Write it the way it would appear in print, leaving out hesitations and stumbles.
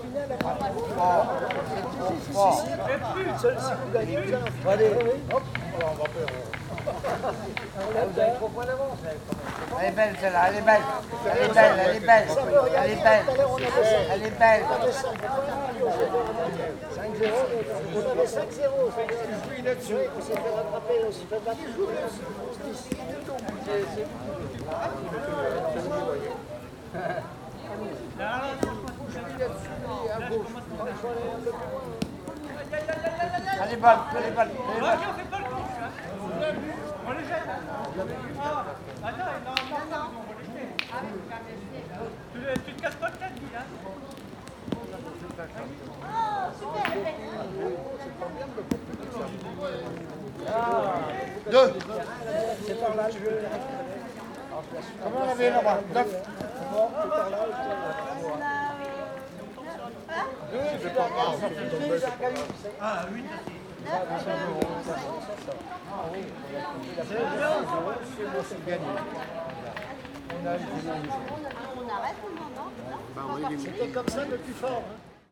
Allez, hop. Elle est belle celle-là, elle est belle. Elle est belle, elle est belle. Elle est belle. Elle est belle. 5-0. On avait 5-0. On s'est fait rattraper, on s'est fait battre. Elle est bonne, elle est bonne. On les jette. Attends, non, tu te casses pas le tête, Guy, hein. Oh, super, Deux. C'est par là le jeu. Comment on avait là-bas? 9. Ah, 8. On arrête, on entend. C'était comme ça le plus fort.